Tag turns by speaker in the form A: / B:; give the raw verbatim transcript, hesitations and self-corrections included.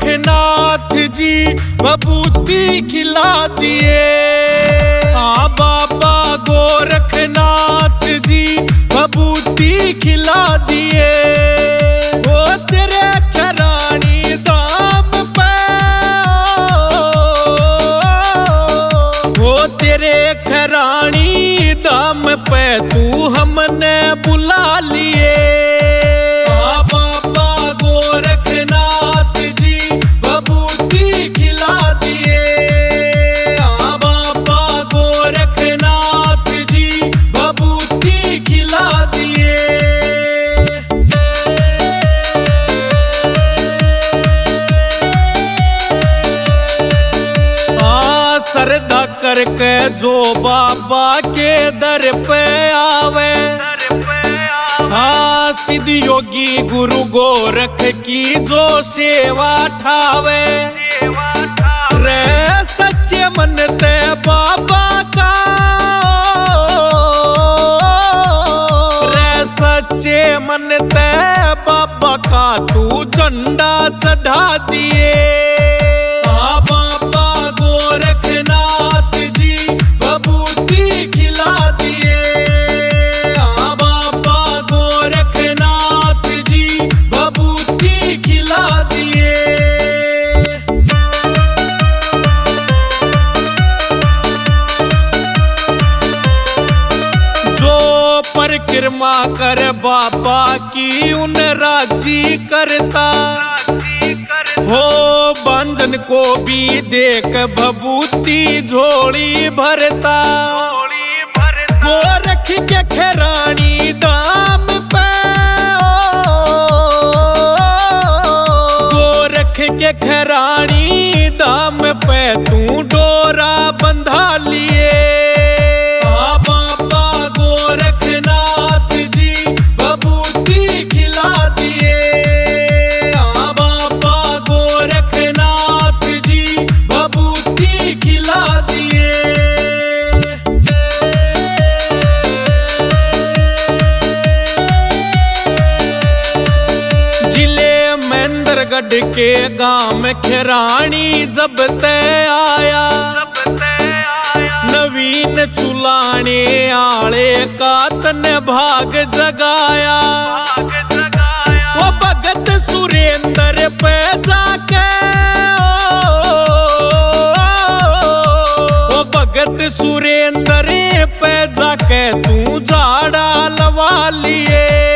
A: गोरखनाथ जी बबूती खिला दिए। हाँ बाबा गोरखनाथ जी बबूती खिला दिए। वो तेरे खरानी दाम पे, वो तेरे खरानी दाम पे तू हमने बुला लिए। हाँ बाबा गोरखनाथ जी बबूती खिला दिए। हाँ बाबा गोरखनाथ जी बबूती खिला दिए। हाँ श्रद्धा करके जो बाबा के दर पे आवे, हाँ सिद्ध योगी गुरु गोरख की जो सेवा ठावे। रे सच्चे मन ते बाबा का, रे सच्चे मन ते बाबा का तू झंडा चढ़ा दिए। हाँ बाबा गोरखनाथ जी बबूती खिला दिए। हाँ बाबा गोरखनाथ जी बबूती खिला दिए। जो परिक्रमा कर बाबा की उन राजी करता, हो बंजन को भी देख भभूति झोली भरता। गोरख के खरानी दाम पे, गोरख के खरानी दाम पे तू डोरा बंधा लिए। हाँ बाबा गोरखनाथ जी बबूती खिला दिए। हाँ बाबा गोरखनाथ जी बबूती खिला दिए। जिले महेंद्रगढ़ के गांव खरानी जब तय आया, नवीन चुलाने आले का तन भाग जगाया। वो भगत सुरेंद्र पे जाके, वो भगत सुरेंद्र पे जाके तू झाड़ा लवा लिए।